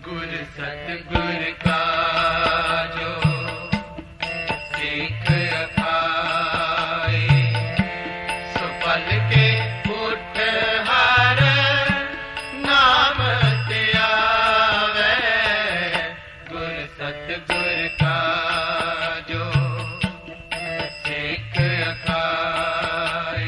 गुर सतगुर का जो सीख अखाए, सो पल के उठ हर नाम ते आवे। गुर सतगुर का जो सीख अखाए।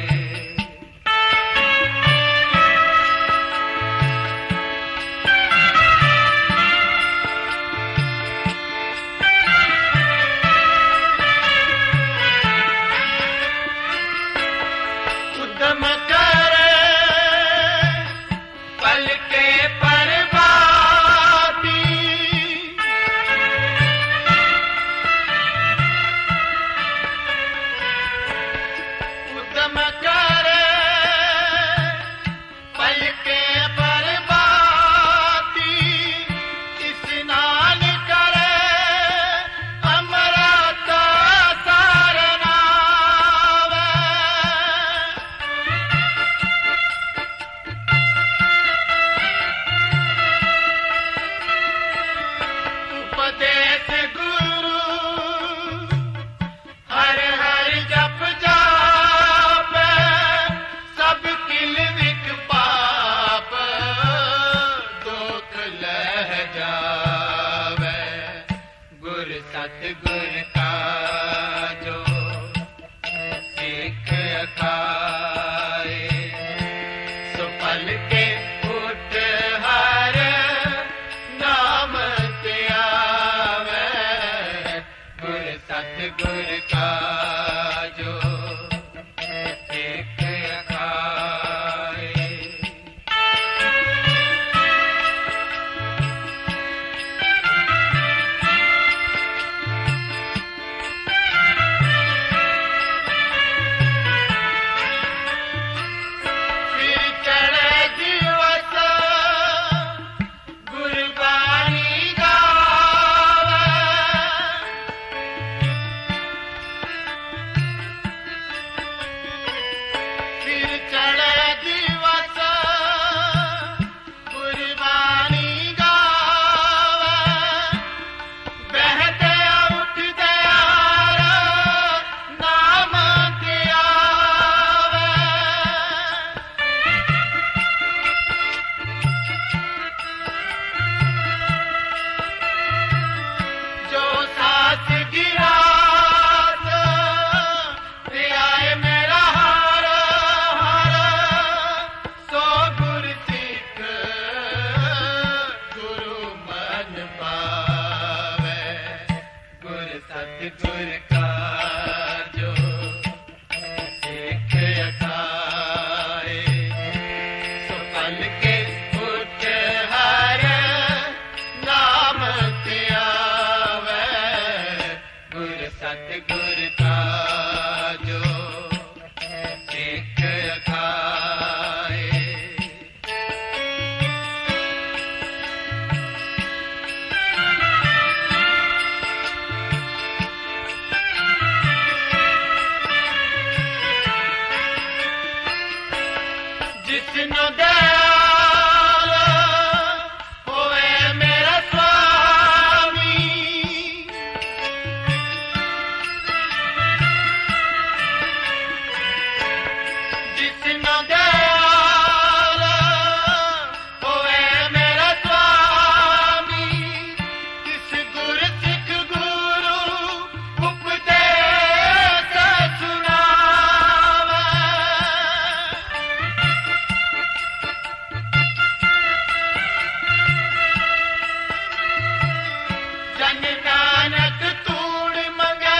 सतगुर का जो सीख अखाए, सो पल के उठ हर नाम ते आवे। गुर सतगुर का जो सीख अखाए। सतगुर का जो सीख अखाए, सो पल के उठ हर नाम ते आवे। गुर सतगुर का जो सीख अखाए। जिसनो दयाल होवे मेरा स्वामी, जिसनो दयाल होवे मेरा स्वामी, तिस गुर सिख गुरु उपदेश सुनावे। जन नानक तूड़ मंगे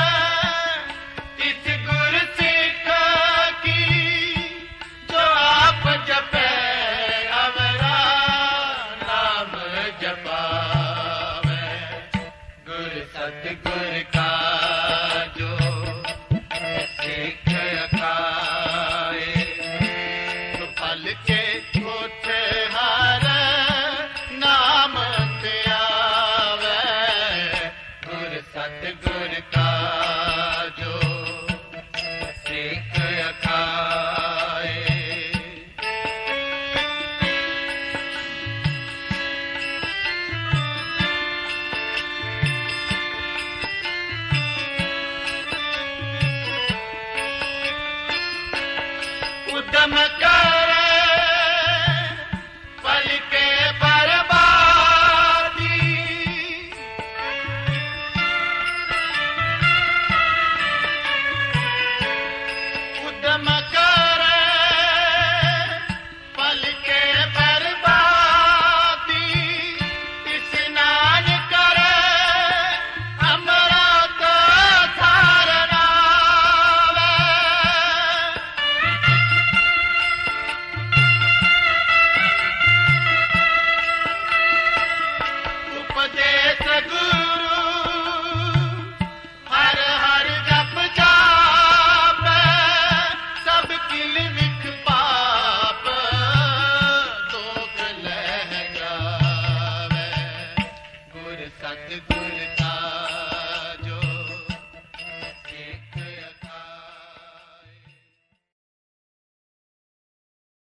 इस गुर सिख की, जो आप जपे अवरा नाम जपावे। गुर सतगुर का जो सीख अखाए, तो पल के उठ हर नाम ते आवे। गुर सतगुर का जो सीख अखाए। सतगुर का